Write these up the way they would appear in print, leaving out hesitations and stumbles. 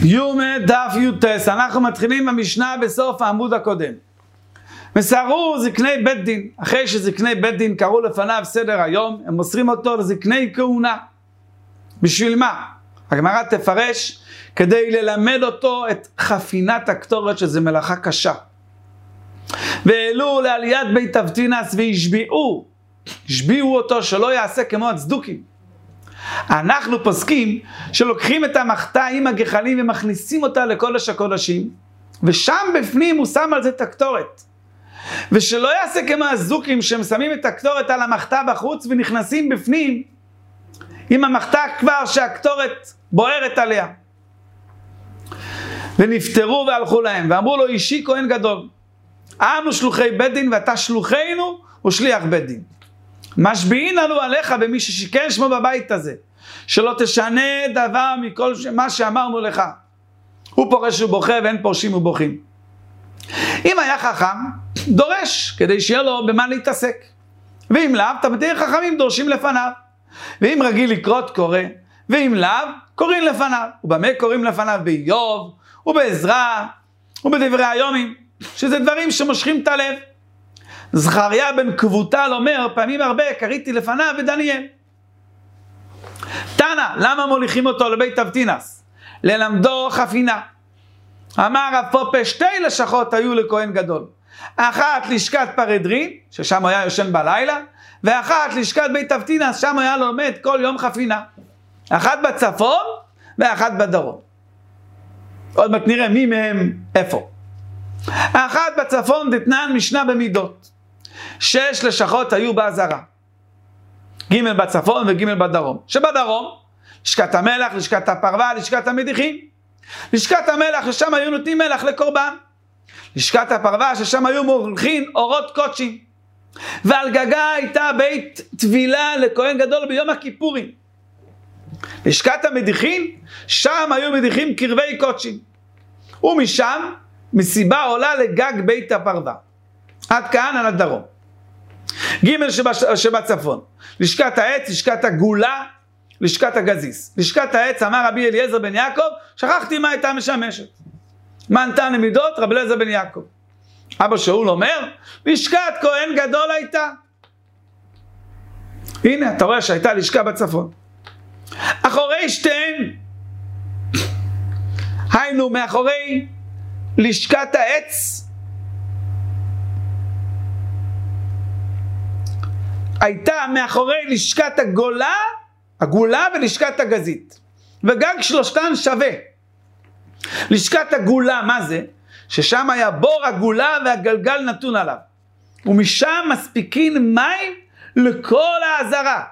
יומא דף יוטס, אנחנו מתחילים במשנה בסוף העמוד הקודם. מסרו זקני בית דין, אחרי שזקני בית דין קראו לפניו סדר היום, הם מוסרים אותו לזקני כהונה. בשביל מה? הגמרא תפרש, כדי ללמד אותו את חפינת הקטורת, שזה מלאכה קשה. והעלו לעליית בית אבטינס והשביעו אותו שלא יעשה כמו הצדוקים. אנחנו פוסקים שלוקחים את המחתה עם הגחלים ומכניסים אותה לקודש הקודשים, ושם בפנים הוא שם על זה את הקטורת. ושלא יעשה כמו הזוקים שהם שמים את הקטורת על המחתה בחוץ ונכנסים בפנים עם המחתה כבר שהקטורת בוערת עליה. ונפטרו והלכו להם ואמרו לו, אישי כהן גדול, אנו שלוחי בית דין ואתה שלוחנו ושליח בית דין. משביעין עלו עליך במי ששיקן שמו בבית הזה, שלא תשנה דבר מכל מה שאמרנו לך. הוא פורש ובוכה ואין פורשים ובוכים. אם היה חכם, דורש כדי שיהיה לו במה להתעסק. ואם לאו, תלמידי חכמים דורשים לפניו. ואם רגיל לקרות קורא, ואם לאו, קוראים לפניו. ובמה קוראים לפניו? באיוב, ובעזרא, ובדברי היומים, שזה דברים שמושכים את הלב. זכריה בן כבוטל אומר, פעמים הרבה קראתי לפניו ודניאל. תנא, למה מוליכים אותו לבית אבטינס? ללמדו חפינה. אמר רב פופה, שתי לשכות היו לכהן גדול. אחת לשכת פרדרין, ששם היה יושן בלילה, ואחת לשכת בית אבטינס, שם היה לומד כל יום חפינה. אחת בצפון ואחת בדרום. עוד מעט נראה מי מהם איפה. אחת בצפון דתנן משנה במידות. 6 לשכות היו בעזרה. ג' בצפון וג' בדרום. שבדרום, לשכת המלח, לשכת הפרווה, לשכת המדיחים. לשכת המלח, ששם היו נותנים מלח לקורבן. לשכת הפרווה, ששם היו מולכים אורות קודשים. ועל גגה הייתה בית טבילה לכהן גדול ביום הכיפורים. לשכת המדיחים, שם היו מדיחים קרבי קודשים. ומשם, מסיבה עולה לגג בית הפרווה. עד כאן על הדרום. ג' שבצפון, לשכת העץ, לשכת הגולה, לשכת הגזיס. לשכת העץ, אמר רבי אליעזר בן יעקב, שכחתי מה הייתה משמשת. מה נתן למידות? רבי אליעזר בן יעקב. אבא שאול אומר, לשכת כהן גדול הייתה. הנה, אתה רואה שהייתה לשכה בצפון. אחורי שתיהן, היינו מאחורי לשכת העץ, הייתה מאחורי לשכת הגולה ולשכת הגזית. וגג שלושתן שווה. לשכת הגולה, מה זה? ששם היה בור הגולה והגלגל נתון עליו. ומשם מספיקין מים לכל העזרה.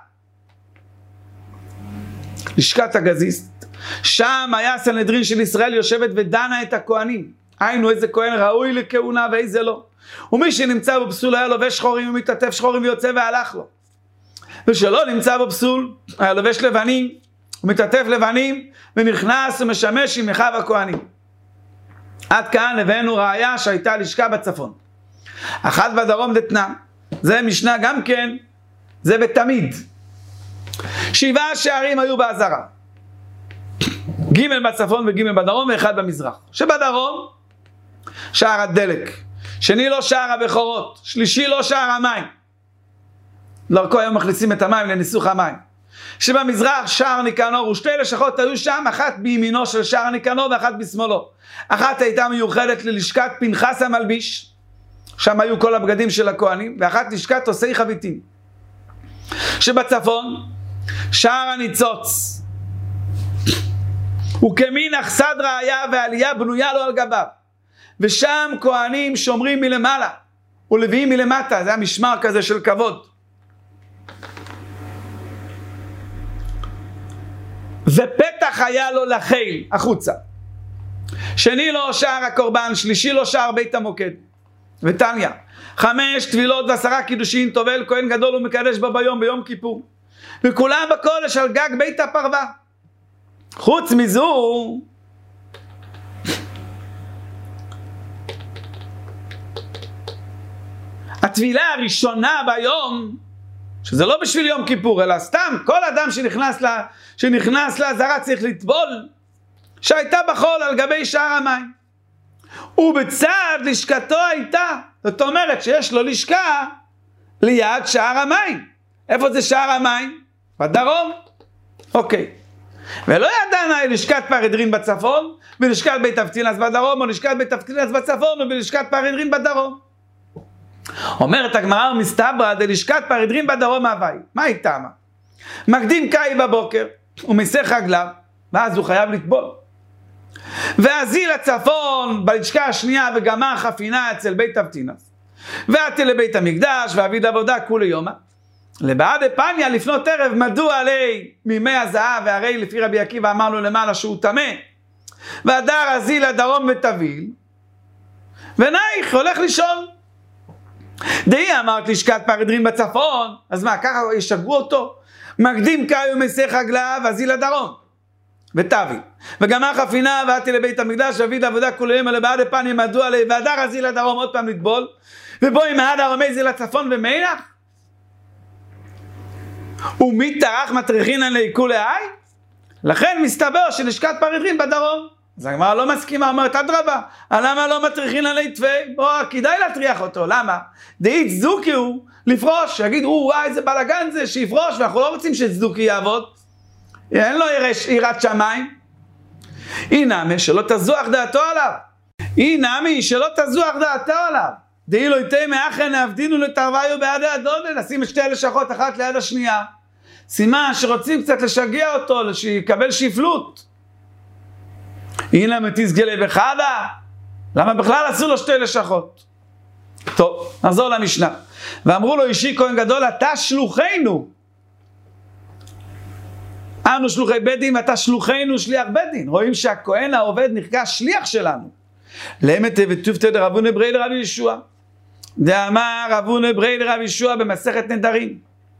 לשכת הגזית, שם היה סנהדרין של ישראל יושבת ודנה את הכהנים. היינו איזה כהן ראוי לכהונה ואיזה לא. ומי שנמצא בפסול היה לובש שחורים ומתעטף שחורים ויוצא והלך לו. ושלא נמצא בפסול היה לובש לבנים ומתעטף לבנים ונכנס ומשמש עם אחיו הכהנים. עד כאן הבאנו ראיה שהייתה לשכה בצפון. אחת בדרום דתנן, זה משנה גם כן, זה בתמיד. 7 שערים היו בעזרה. ג' בצפון וג' בדרום ואחד במזרח. שבדרום שער הדלק, שני לא שער הבכורות, שלישי לא שער המים. דרכו היום מכניסים את המים לניסוך המים. שבמזרח שער ניקנור, ושתי לשכות היו שם, אחת בימינו של שער ניקנור ואחת בשמאלו. אחת הייתה מיוחדת ללשכת פנחס המלביש, שם היו כל הבגדים של הכהנים, ואחת לשכת עושי חביתים. שבצפון שער הניצוץ, וכמין אכסד ראיה ועלייה בנויה לו על גביו. ושם כהנים שומרים מלמעלה ולוויים מלמטה, זה המשמר כזה של כבוד. ופתח היה לו לחיל החוצה. שני לו שער הקורבן, שלישי לו שער בית המוקד. ותניא, 5 טבילות ו10 קידושין טובל כהן גדול ומקדש בה ביום כיפור. וכולם בקודש על גג בית הפרווה. חוץ מזו, התבילה הראשונה ביום, שזה לא בשביל יום כיפור, אלא סתם, כל אדם שנכנס לעזרה צריך לטבול שהייתה בחול על גבי שער המים. ובצד לשכתו הייתה, זאת אומרת שיש לו לשכה ליד שער המים. איפה זה שער המים? בדרום. אוקיי. ולא ידענה לשכת פרדרין בצפון, ולשכת בית אבטינס בדרום, או לשכת בית אבטינס בצפון, ולשכת פרדרין בדרום. אומרת הגמרא, מסתברא דלשכת פרדרין בדרום הווי. מה היא טעמה? מקדים קאי בבוקר, ומסך רגליו, ואז הוא חייב לטבול. והזיל לצפון בלשכה השנייה וגמר חפינה אצל בית אבטינס. ועתי לבית המקדש ואביד עבודה כולי יומא. לבעד פניה לפנות ערב מדוע עלי מימי הזהב, והרי לפי רבי עקיבא אמר לו למעלה שהוא טמא. והדר הזיל לדרום ותביל, ונייך הולך לישון. דהי אמרת לשכת פרדרין בצפון, אז מה, ככה ישגרו אותו? מקדים קאי ומסך רגליו והזיל לדרום ותביל, וגמר חפינה ועתי לבית המקדש ואביד עבודה כולי יומא. לבעד פניה מדוע עלי, והדר הזיל לדרום עוד פעם לטבול, ובו עם ההדר ומי זיל לצפון ומילך. ומי טרח מטריחינן לעיכולי העי? לכן מסתבר שלשכת פרדרין בדרום. אז הגמרא לא מסכימה, אומרת אדרבה, למה לא מטריחינן לעטפי? כדאי להטריח אותו, למה? דאית צדוקי הוא לפרוש, יגיד, וואי איזה בלגן זה, שיפרוש, ואנחנו לא רוצים שצדוקי יעבוד, אין לו יראת שמיים. הנה שלא תזוח דעתו עליו, דהי לא יתה מאחן להבדינו לתרוויו בעד האדון, נשים את שתי הלשכות אחת ליד השנייה. סימן שרוצים קצת לשגע אותו, שיקבל שפלות. הנה מתסגלה בחדה, למה בכלל עשו לו שתי לשכות? טוב, נחזור למשנה. ואמרו לו אישי כהן גדול, אתה שלוחנו. אנו שלוחי בית דין ואתה שלוחנו שליח בית דין. רואים שהכהן העובד נרגש שליח שלנו. לאמת וטובתא דרבונה ברי לרבי ישוע. דאמר רבונה ברי לרבי ישוע במסכת נדרים.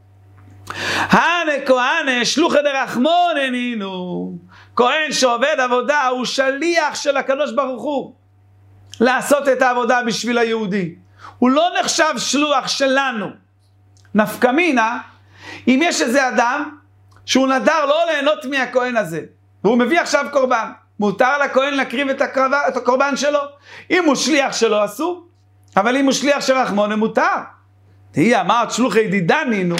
הנה כהנה שלוחי דרחמון הנינו. כהן שעובד עבודה הוא שליח של הקדוש ברוך הוא. לעשות את העבודה בשביל היהודי. הוא לא נחשב שלוח שלנו. נפקא מינה, אם יש איזה אדם שהוא נדר לא ליהנות מהכהן הזה, והוא מביא עכשיו קורבן, מותר לכהן להקריב את הקורבן שלו. אם הוא שליח שלו אסור, אבל אם הוא שליח של רחמון מותר. תהי אמרת שלוחי דידנינו,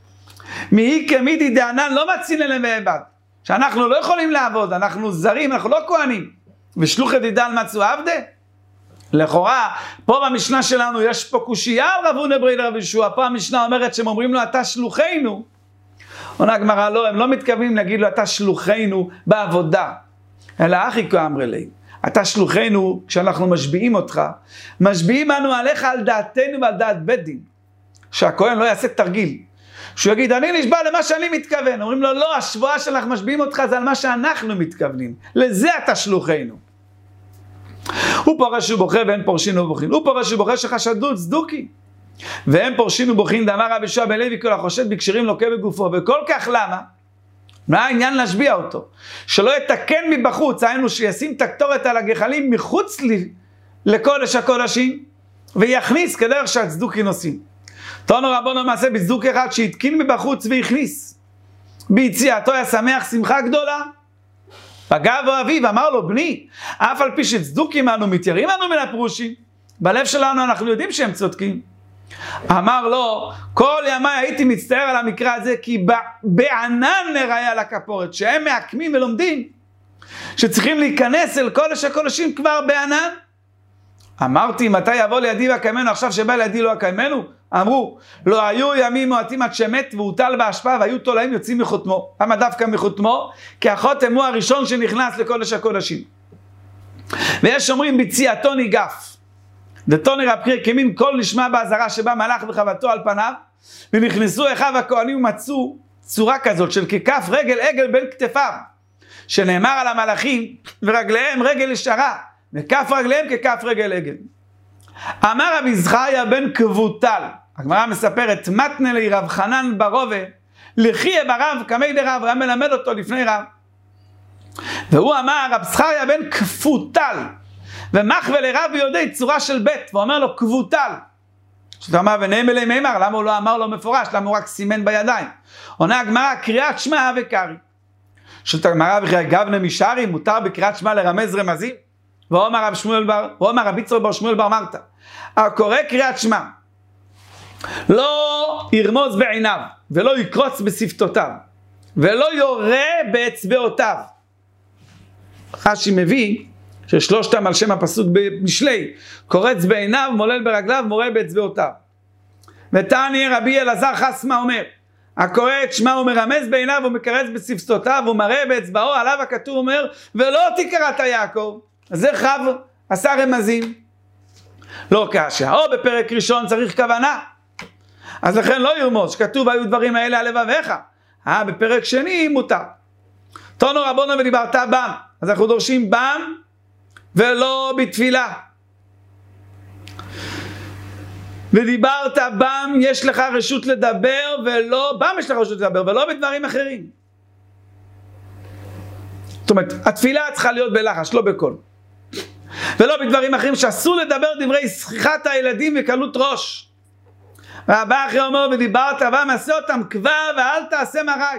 מי כמידי דענן לא מציל אליהם ועבד, שאנחנו לא יכולים לעבוד, אנחנו זרים, אנחנו לא כהנים, ושלוחי דידן מצאו עבדה. לכאורה, פה במשנה שלנו יש פה קושייה על רבונה ברי לרבי ישוע. פה המשנה אומרת שהם אומרים לו אתה שלוחנו. עונה הגמרא לא, הם לא מתכוונים להגיד לו אתה שלוחנו בעבודה, אלא אחי כאמרי לי, אתה שלוחנו כשאנחנו משביעים אותך, משביעים אנו עליך על דעתנו ועל דעת בית דין, שהכהן לא יעשה תרגיל, שהוא יגיד אני נשבע למה שאני מתכוון. אומרים לו לא, השבועה שאנחנו משביעים אותך זה על מה שאנחנו מתכוונים, לזה אתה שלוחנו. הוא פורש ובוכה ואין פורשין ובוכין. הוא פורש ובוכה שחשדות צדוקי, והם פורשין ובוכין. דאמר רבי יהושע בן לוי כל החושד בקשרים לוקה בגופו. וכל כך למה? מה העניין להשביע אותו? שלא יתקן מבחוץ, היינו שישים את הקטורת על הגחלים מחוץ לקודש הקודשים, ויכניס כדרך שהצדוקים עושים. תנו רבנו מעשה בצדוק אחד שהתקין מבחוץ והכניס. ביציאתו היה שמח שמחה גדולה. פגע בו אביו, אמר לו בני, אף על פי שצדוקים אנו מתיירים אנו מן הפרושים, בלב שלנו אנחנו יודעים שהם צודקים. אמר לו, כל ימי הייתי מצטער על המקרה הזה, כי בענן נראה על הכפורת, שהם מעקמים ולומדים, שצריכים להיכנס אל קודש הקודשים כבר בענן. אמרתי, מתי יבוא לידי ויקיימנו? עכשיו שבא לידי לא יקיימנו? אמרו, לא היו ימים מועטים עד שמת והוטל בהשפעה, והיו תולעים יוצאים מחותמו. למה דווקא מחותמו? כי החותם הוא הראשון שנכנס לקודש הקודשים. ויש אומרים בציאתו ניגף. דתוני רב חייא כמין קול נשמע באזהרה שבה מלאך וחבטו על פניו, ונכנסו אחיו הכהנים ומצאו צורה כזאת של ככף רגל עגל בין כתפיו, שנאמר על המלאכים ורגליהם רגל ישרה, וכף רגליהם ככף רגל עגל. אמר רבי זכריה בן כבוטל, הגמרא מספרת, מתנה לי רב חנן ברובה, לחיה ברב כמי דרב, היה מלמד אותו לפני רב. והוא אמר, רב זכריה בן כפוטל, ומחווה לרב יודעי צורה של בית, ואומר לו כבוטל. שאתה אמר, ונאם אלי מימר, למה הוא לא אמר לו מפורש, למה הוא רק סימן בידיים? עונה הגמרא, קריאת שמע וקרי. שואלת הגמרא וכי גבנה משארי, מותר בקריאת שמע לרמז רמזים? ואומר רבי יצחק בר שמואל בר מרתא, הקורא קריאת שמע לא ירמוז בעיניו ולא יקרוץ בשפתותיו ולא יורה באצבעותיו. רש"י מביא ששלושתם על שם הפסוק במשלי, קורץ בעיניו, מולל ברגליו, מורה באצבעותיו. ותעני רבי אלעזר חסמה אומר, הקורא את שמע ומרמז בעיניו ומקרץ בשפתותיו ומראה באצבעו, עליו הכתוב אומר ולא תקראת יעקב. אז זה חב עשה רמזים. לא קשה, או בפרק ראשון צריך כוונה, אז לכן לא ירמוז, שכתוב היו דברים האלה על לבביך. בפרק שני מותר. תונו רבונו ודיברת בם, אז אנחנו דורשים בם ולא בתפילה. ודיברת בם יש לך רשות לדבר ולא, בם יש לך רשות לדבר ולא בדברים אחרים. זאת אומרת, התפילה צריכה להיות בלחש, לא בקול. ולא בדברים אחרים שאסור לדבר דברי שכחת הילדים וקלות ראש. רבא אחרי אומר ודיברת בם עשה אותם קבע ואל תעשה מרג.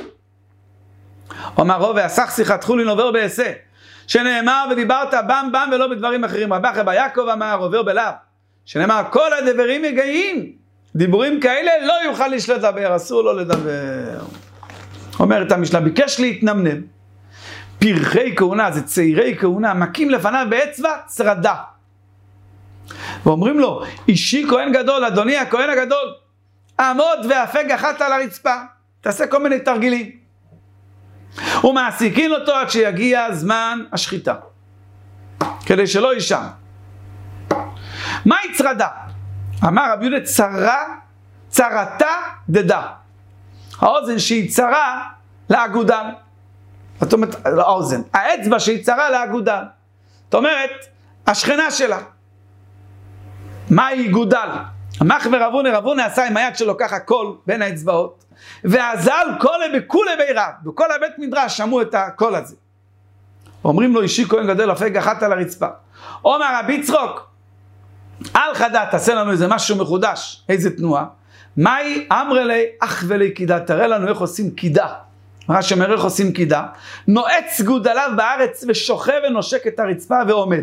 אומר רוב ועסך שיחתך לי נובר בעשה, שנאמר ודיברת בם בם ולא בדברים אחרים. רבא אחרי ביעקב אמר עובר בלאו, שנאמר כל הדברים מגעים, דיבורים כאלה לא יוכל איש לדבר, אסור לו לדבר. אומרת המשנה, ביקש להתנמנם, פרחי כהונה, זה צעירי כהונה, מכים לפניו באצבע צרדה. ואומרים לו, אישי כהן גדול, אדוני הכהן הגדול, עמוד והפג אחת על הרצפה, תעשה כל מיני תרגילים. ומעסיקים אותו עד שיגיע זמן השחיטה, כדי שלא יישן. מהי צרדה? אמר רבי יהודה, צרתה דדה. האוזן שהיא צרה לאגודל. זאת אומרת, האוזן, האצבע שהיא צרה לאגודל. זאת אומרת, השכנה שלה. מהי גודל? המח ורבונה עשה עם היד שלו ככה קול בין האצבעות, ועזל קולה בכולה בירה, בכל הבית מדרש שמעו את הקול הזה. אומרים לו, אישי כהן גדול הפג אחת על הרצפה. אומר רבי יצחוק, אל חדה, תעשה לנו איזה משהו מחודש, איזה תנועה. מהי אמר לי אח ולי קידה, תראה לנו איך עושים קידה. מה שאומר איך עושים קידה, נועץ גודליו בארץ ושוכב ונושק את הרצפה ועומד.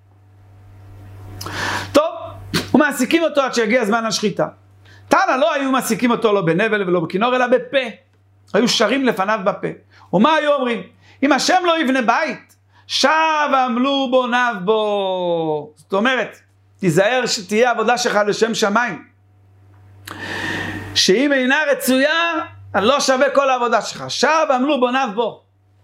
טוב, ומעסיקים אותו עד שיגיע זמן השחיטה. תנא לא היו מעסיקים אותו לא בנבל ולא בכינור אלא בפה, היו שרים לפניו בפה. ומה היו אומרים? אם השם לא יבנה בית, שב עמלו בוניו בו. זאת אומרת, תיזהר שתהיה עבודה שלך לשם שמיים, שאם אינה רצויה, לא שווה כל העבודה שלך. שב עמלו בוניו בו.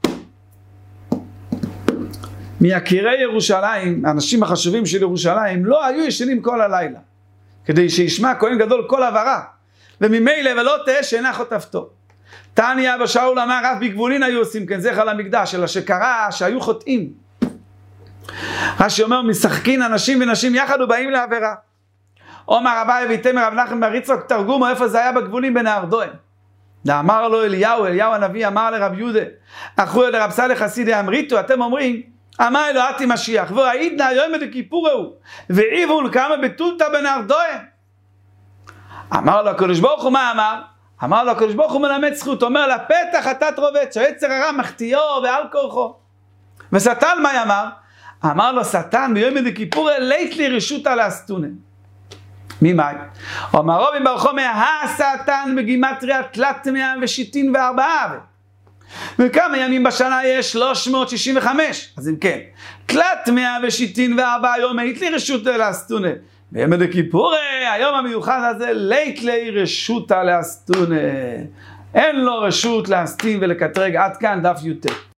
מיקירי ירושלים, האנשים החשובים של ירושלים, לא היו ישנים כל הלילה, כדי שישמע כהן גדול כל עברה, וממילא ולא תהיה שאינה חוטפתו. תניא אבא שאול אמר, אף בגבולין היו עושים כן, זכר למקדש, אלא שקרה שהיו חוטאים. רש"י אומר, משחקין אנשים ונשים יחד ובאים לעבירה. אומר אביי ויתמר רב נחמן בר יצחק תרגומו, איפה זה היה בגבולים בנהר דוהם. אמר לו אליהו הנביא אמר לרב יהודה, אחו לרב סלח חסידי אמריתו, אתם אומרים, אמר אלוהתי משיח, וראיתנה היום לכיפור הוא, ועיבול כמה בתולתא בנהר דוהם. אמר לו הקדוש ברוך הוא, מה אמר? אמר לו הקדוש ברוך הוא מלמד זכות, אומר לפתח אתה תרובץ, שהיצר הרע מחטיאו ועל כורחו. ושטן מה אמר? אמר לו שטן ביום לכיפור לית לי רשותא לעשתונה. ממאי? אומר רבי בר חומא, השטן בגימטריה תלת 164. וכמה ימים בשנה יש? 365. אז אם כן, תלת 164 יום אין לי רשותא לעשתונה. ביום לכיפור, היום המיוחד הזה, לית לי רשותא לעשתונה. אין לו רשות להסתים ולקטרג. עד כאן דף י"ט.